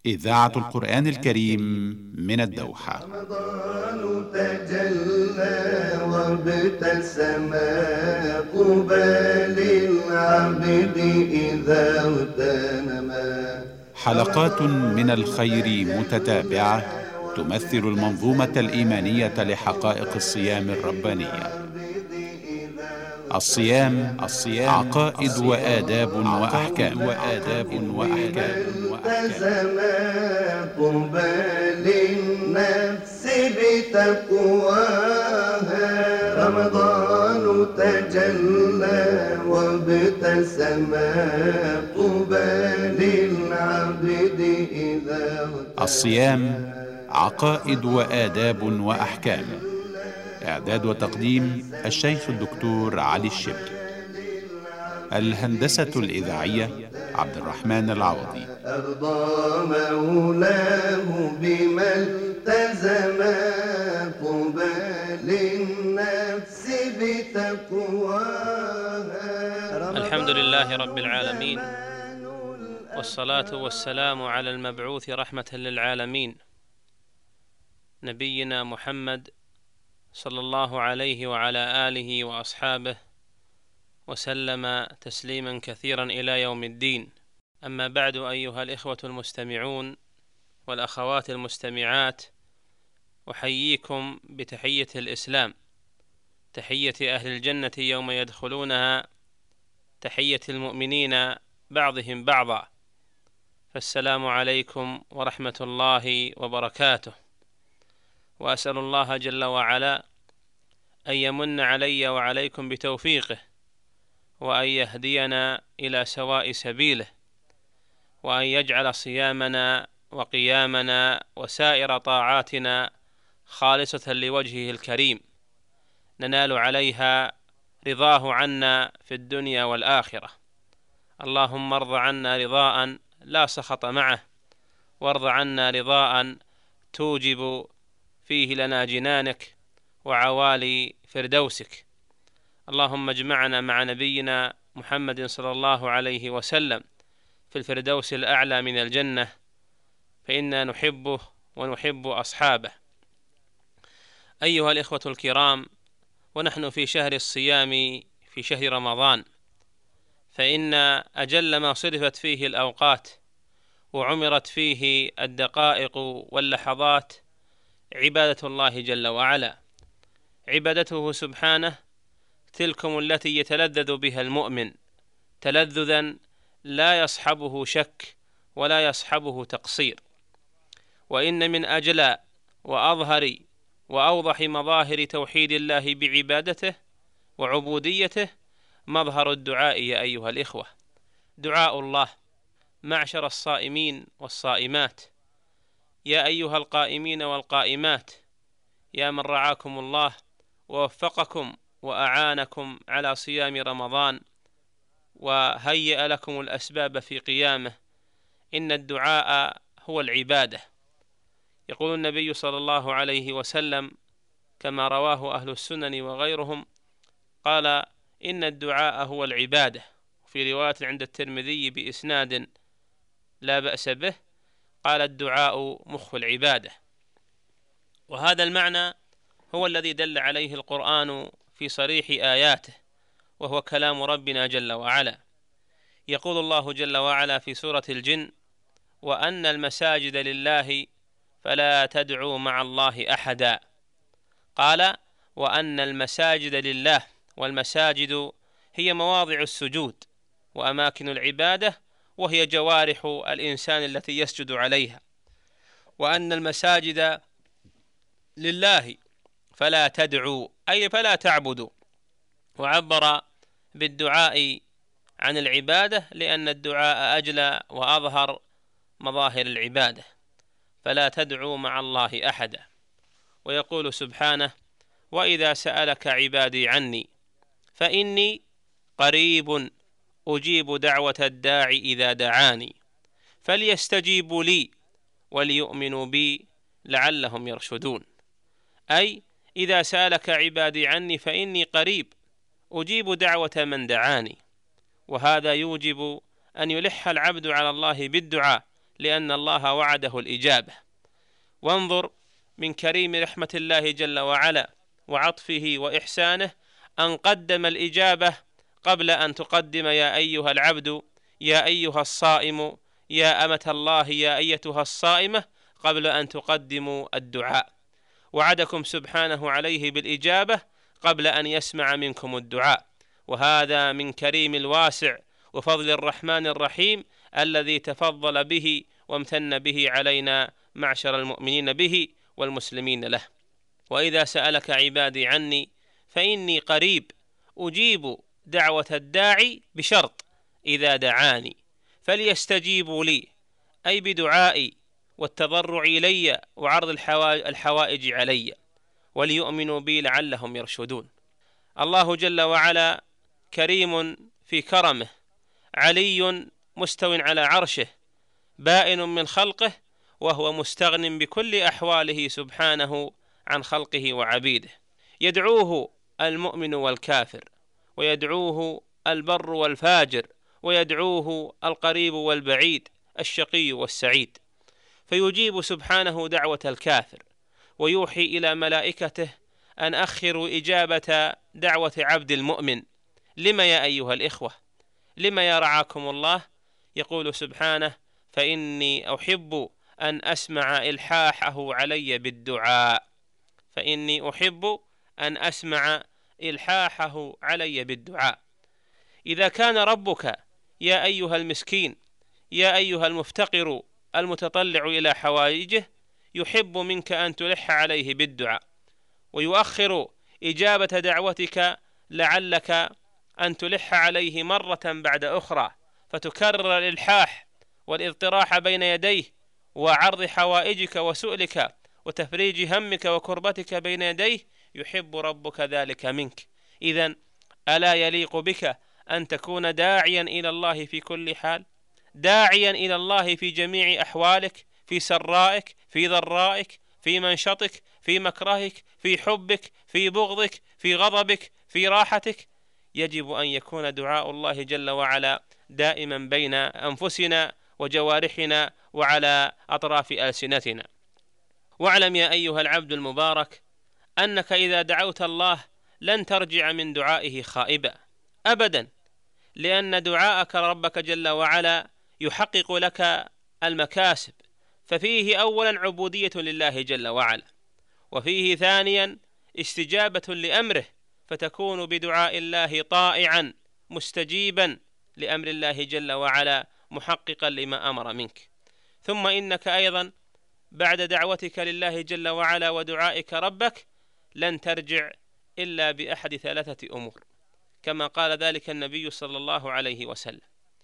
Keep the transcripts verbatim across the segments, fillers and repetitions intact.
إذاعة القرآن الكريم من الدوحة. رمضان تجلى وابتسم قبال العبد إذا اغتنما. حلقات من الخير متتابعة تمثل المنظومة الإيمانية لحقائق الصيام الربانية. الصيام الصيام عقائد وآداب وأحكام وآداب وأحكام التزم قبال النفس بتقواها. رمضان تجلى وابتسم قبال العبد إذا الصيام عقائد وآداب وأحكام. إعداد وتقديم الشيخ الدكتور علي الشبلي. الهندسة الإذاعية عبد الرحمن العوضي. أرضى مولاه بما التزم قبال النفس بتقواها. الحمد لله رب العالمين، والصلاة والسلام على المبعوث رحمة للعالمين نبينا محمد صلى الله عليه وعلى آله وأصحابه وسلم تسليما كثيرا إلى يوم الدين. أما بعد، أيها الإخوة المستمعون والأخوات المستمعات، أحييكم بتحية الإسلام، تحية أهل الجنة يوم يدخلونها، تحية المؤمنين بعضهم بعضا، فالسلام عليكم ورحمة الله وبركاته. وأسأل الله جل وعلا أن يمن علي وعليكم بتوفيقه، وأن يهدينا إلى سواء سبيله، وأن يجعل صيامنا وقيامنا وسائر طاعاتنا خالصة لوجهه الكريم، ننال عليها رضاه عنا في الدنيا والآخرة. اللهم ارض عنا رضاء لا سخط معه، وارض عنا رضاء توجب فيه لنا جنانك وعوالي فردوسك. اللهم اجمعنا مع نبينا محمد صلى الله عليه وسلم في الفردوس الأعلى من الجنة، فإنا نحبه ونحب أصحابه. أيها الإخوة الكرام، ونحن في شهر الصيام، في شهر رمضان، فإن أجل ما صرفت فيه الأوقات وعمرت فيه الدقائق واللحظات عبادة الله جل وعلا. عبادته سبحانه تلكم التي يتلذذ بها المؤمن تلذذا لا يصحبه شك ولا يصحبه تقصير. وإن من أجل وأظهر وأوضح مظاهر توحيد الله بعبادته وعبوديته مظهر الدعاء يا أيها الإخوة. دعاء الله معشر الصائمين والصائمات، يا أيها القائمين والقائمات، يا من رعاكم الله ووفقكم وأعانكم على صيام رمضان وهيأ لكم الأسباب في قيامه، إن الدعاء هو العبادة. يقول النبي صلى الله عليه وسلم كما رواه أهل السنن وغيرهم، قال: إن الدعاء هو العبادة. في رواية عند الترمذي بإسناد لا بأس به، قال: الدعاء مخ العبادة. وهذا المعنى هو الذي دل عليه القرآن في صريح آياته، وهو كلام ربنا جل وعلا. يقول الله جل وعلا في سورة الجن: وأن المساجد لله فلا تدعوا مع الله أحدا. قال: وأن المساجد لله، والمساجد هي مواضع السجود وأماكن العبادة، وهي جوارح الإنسان التي يسجد عليها. وأن المساجد لله فلا تدعوا، أي فلا تعبدوا. وعبر بالدعاء عن العبادة لأن الدعاء أجلى وأظهر مظاهر العبادة، فلا تدعوا مع الله أحدا. ويقول سبحانه: وإذا سألك عبادي عني فإني قريب أجيب دعوة الداعي إذا دعاني فليستجيبوا لي وليؤمنوا بي لعلهم يرشدون. أي إذا سألك عبادي عني فإني قريب أجيب دعوة من دعاني. وهذا يوجب أن يلح العبد على الله بالدعاء لأن الله وعده الإجابة. وانظر من كريم رحمة الله جل وعلا وعطفه وإحسانه أن قدم الإجابة قبل أن تقدم يا أيها العبد، يا أيها الصائم، يا أمة الله، يا أيتها الصائمة، قبل أن تقدموا الدعاء. وعدكم سبحانه عليه بالإجابة قبل أن يسمع منكم الدعاء، وهذا من كريم الواسع وفضل الرحمن الرحيم الذي تفضل به وامتن به علينا معشر المؤمنين به والمسلمين له. وإذا سألك عبادي عني فإني قريب أجيب دعوة الداعي بشرط إذا دعاني فليستجيبوا لي، أي بدعائي والتضرع إلي وعرض الحوائج علي، وليؤمنوا بي لعلهم يرشدون. الله جل وعلا كريم في كرمه، علي مستو على عرشه، بائن من خلقه، وهو مستغن بكل أحواله سبحانه عن خلقه وعبيده. يدعوه المؤمن والكافر، ويدعوه البر والفاجر، ويدعوه القريب والبعيد، الشقي والسعيد، فيجيب سبحانه دعوة الكافر، ويوحي إلى ملائكته أن أخروا إجابة دعوة عبد المؤمن. لما يا أيها الإخوة؟ لما يا رعاكم الله؟ يقول سبحانه: فإني أحب أن أسمع إلحاحه علي بالدعاء. فإني أحب أن أسمع إلحاحه علي بالدعاء. إذا كان ربك يا أيها المسكين، يا أيها المفتقر المتطلع إلى حوائجه، يحب منك أن تلح عليه بالدعاء، ويؤخر إجابة دعوتك لعلك أن تلح عليه مرة بعد أخرى، فتكرر الإلحاح والاضطراح بين يديه وعرض حوائجك وسؤلك وتفريج همك وكربتك بين يديه. يحب ربك ذلك منك. إذن ألا يليق بك أن تكون داعيا إلى الله في كل حال، داعيا إلى الله في جميع أحوالك، في سرائك، في ضرائك، في منشطك، في مكرهك، في حبك، في بغضك، في غضبك، في راحتك. يجب أن يكون دعاء الله جل وعلا دائما بين أنفسنا وجوارحنا وعلى أطراف ألسنتنا. واعلم يا أيها العبد المبارك أنك إذا دعوت الله لن ترجع من دعائه خائبا أبدا، لأن دعاءك ربك جل وعلا يحقق لك المكاسب، ففيه أولا عبودية لله جل وعلا، وفيه ثانيا استجابة لأمره، فتكون بدعاء الله طائعا مستجيبا لأمر الله جل وعلا محققا لما أمر منك. ثم إنك أيضا بعد دعوتك لله جل وعلا ودعائك ربك لن ترجع إلا بأحد ثلاثة أمور، كما قال ذلك النبي صلى الله عليه وسلم: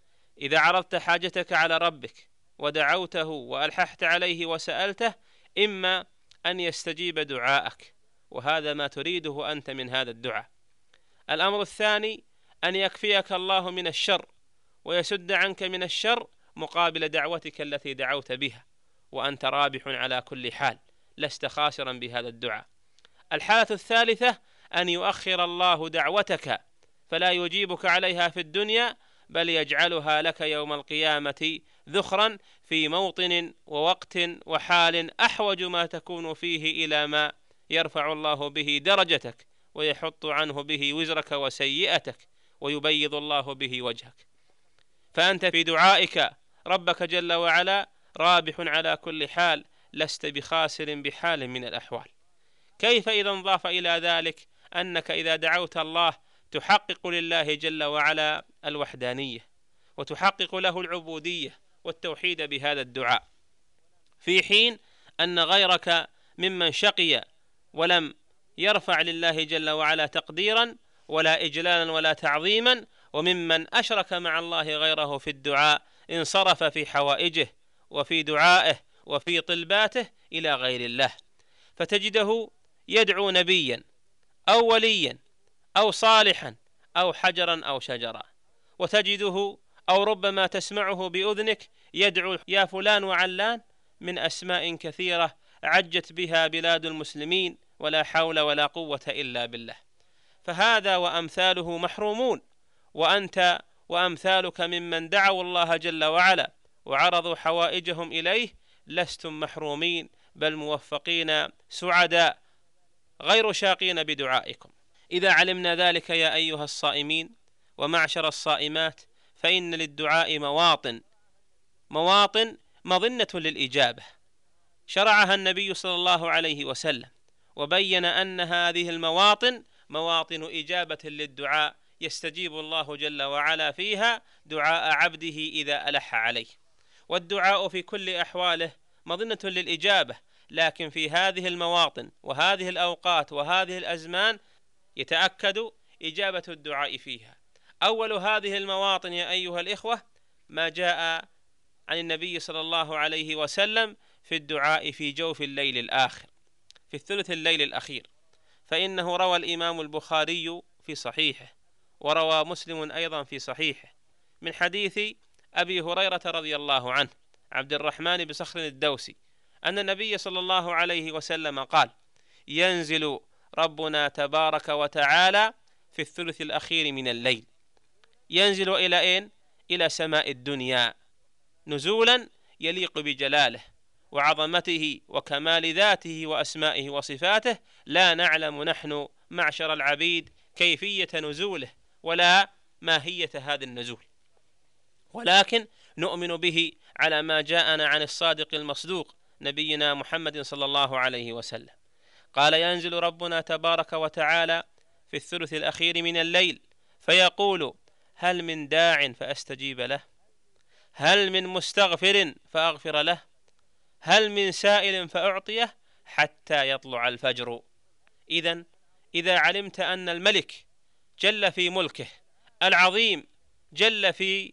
إذا عرضت حاجتك على ربك ودعوته وألححت عليه وسألته، إما أن يستجيب دعاءك، وهذا ما تريده أنت من هذا الدعاء. الأمر الثاني أن يكفيك الله من الشر ويسد عنك من الشر مقابل دعوتك التي دعوت بها، وأنت رابح على كل حال، لست خاسرا بهذا الدعاء. الحالة الثالثة أن يؤخر الله دعوتك فلا يجيبك عليها في الدنيا، بل يجعلها لك يوم القيامة ذخرا في موطن ووقت وحال أحوج ما تكون فيه إلى ما يرفع الله به درجتك ويحط عنه به وزرك وسيئتك ويبيض الله به وجهك. فأنت في دعائك ربك جل وعلا رابح على كل حال، لست بخاسر بحال من الأحوال. كيف إذا انضاف إلى ذلك أنك إذا دعوت الله تحقق لله جل وعلا الوحدانية، وتحقق له العبودية والتوحيد بهذا الدعاء، في حين أن غيرك ممن شقي ولم يرفع لله جل وعلا تقديرا ولا إجلالا ولا تعظيما، وممن أشرك مع الله غيره في الدعاء انصرف في حوائجه وفي دعائه وفي طلباته إلى غير الله، فتجده يدعو نبيا أو وليا أو صالحا أو حجرا أو شجرا، وتجده أو ربما تسمعه بأذنك يدعو يا فلان وعلان من أسماء كثيرة عجت بها بلاد المسلمين، ولا حول ولا قوة إلا بالله. فهذا وأمثاله محرومون، وأنت وأمثالك ممن دعوا الله جل وعلا وعرضوا حوائجهم إليه لستم محرومين بل موفقين سعداء غير شاقين بدعائكم. إذا علمنا ذلك يا أيها الصائمين ومعشر الصائمات فإن للدعاء مواطن مواطن مظنة للإجابة شرعها النبي صلى الله عليه وسلم، وبين أن هذه المواطن مواطن إجابة للدعاء يستجيب الله جل وعلا فيها دعاء عبده إذا ألح عليه. والدعاء في كل أحواله مظنة للإجابة، لكن في هذه المواطن وهذه الأوقات وهذه الأزمان يتأكد إجابة الدعاء فيها. أول هذه المواطن يا أيها الإخوة ما جاء عن النبي صلى الله عليه وسلم في الدعاء في جوف الليل الآخر، في الثلث الليل الأخير، فإنه روى الإمام البخاري في صحيحه وروى مسلم أيضا في صحيحه من حديث أبي هريرة رضي الله عنه عبد الرحمن بن صخر الدوسي أن النبي صلى الله عليه وسلم قال: ينزل ربنا تبارك وتعالى في الثلث الأخير من الليل. ينزل إلى أين؟ إلى سماء الدنيا نزولا يليق بجلاله وعظمته وكمال ذاته وأسمائه وصفاته، لا نعلم نحن معشر العبيد كيفية نزوله ولا ماهية هذا النزول، ولكن نؤمن به على ما جاءنا عن الصادق المصدوق نبينا محمد صلى الله عليه وسلم. قال: ينزل ربنا تبارك وتعالى في الثلث الأخير من الليل فيقول: هل من داع فأستجيب له؟ هل من مستغفر فأغفر له؟ هل من سائل فأعطيه؟ حتى يطلع الفجر. إذن إذا علمت أن الملك جل في ملكه العظيم، جل في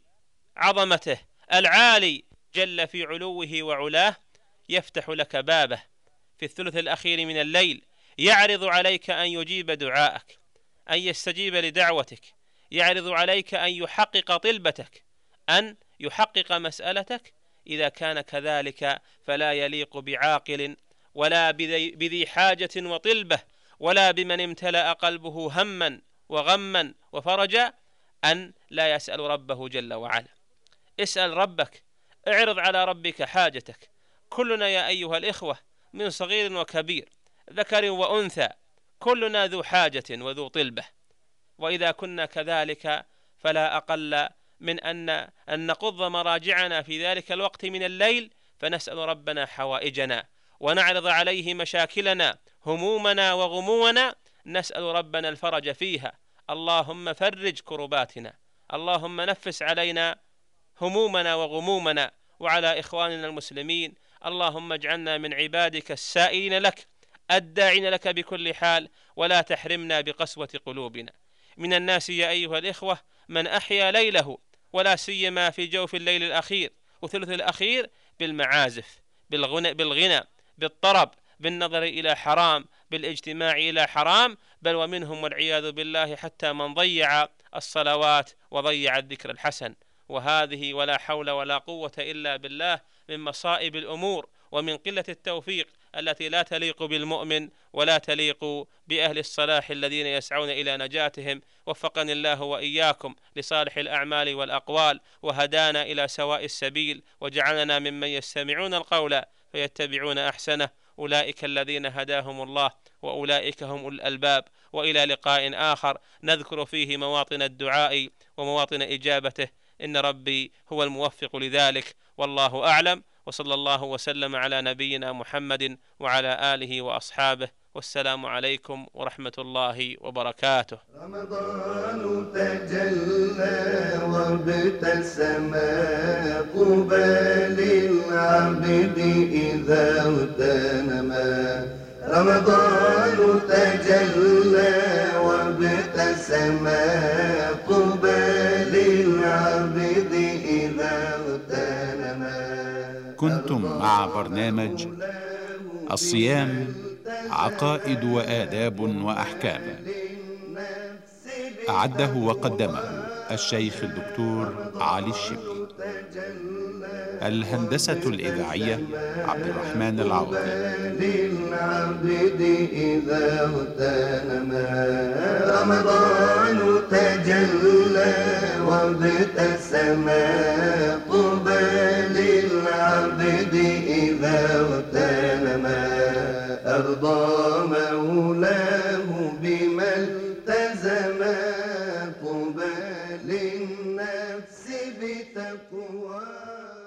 عظمته العالي، جل في علوه وعلاه، يفتح لك بابه في الثلث الأخير من الليل، يعرض عليك أن يجيب دعاءك، أن يستجيب لدعوتك، يعرض عليك أن يحقق طلبتك، أن يحقق مسألتك. إذا كان كذلك فلا يليق بعاقل ولا بذي حاجة وطلبة ولا بمن امتلأ قلبه هما وغما وفرجا أن لا يسأل ربه جل وعلا. اسأل ربك، اعرض على ربك حاجتك. كلنا يا أيها الإخوة من صغير وكبير ذكر وأنثى كلنا ذو حاجة وذو طلبة، وإذا كنا كذلك فلا أقل من أن أن نقض مراجعنا في ذلك الوقت من الليل فنسأل ربنا حوائجنا ونعرض عليه مشاكلنا همومنا وغمومنا، نسأل ربنا الفرج فيها. اللهم فرج كرباتنا، اللهم نفس علينا همومنا وغمومنا وعلى إخواننا المسلمين. اللهم اجعلنا من عبادك السائلين لك الداعين لك بكل حال، ولا تحرمنا بقسوة قلوبنا. من الناس يا أيها الإخوة من أحيا ليله ولا سيما في جوف الليل الأخير وثلث الأخير بالمعازف، بالغنى, بالغنى بالطرب، بالنظر إلى حرام، بالاجتماع إلى حرام، بل ومنهم والعياذ بالله حتى من ضيع الصلوات وضيع الذكر الحسن. وهذه ولا حول ولا قوة إلا بالله من مصائب الأمور ومن قلة التوفيق التي لا تليق بالمؤمن ولا تليق بأهل الصلاح الذين يسعون إلى نجاتهم. وفقني الله وإياكم لصالح الأعمال والأقوال، وهدانا إلى سواء السبيل، وجعلنا ممن يستمعون القول فيتبعون أحسنه. أولئك الذين هداهم الله وأولئك هم أولو الألباب. وإلى لقاء آخر نذكر فيه مواطن الدعاء ومواطن إجابته، إن ربي هو الموفق لذلك، والله أعلم. وصلى الله وسلم على نبينا محمد وعلى آله وأصحابه، والسلام عليكم ورحمة الله وبركاته. رمضان تجلى وابتسم قبال العبد إذا اغتنما. رمضان تجلى وابتسم قبال العبد إذا اغتنما. كنتم مع برنامج الصيام عقائد وآداب وأحكام، أعده وقدمه الشيخ الدكتور علي الشبلي. الهندسة الإذاعية عبد الرحمن العوضي. رمضان تجلى وابتسم قبل العبد إذا اغتنما أرضى مولاه بما التزما طوبى للنفس بتقوى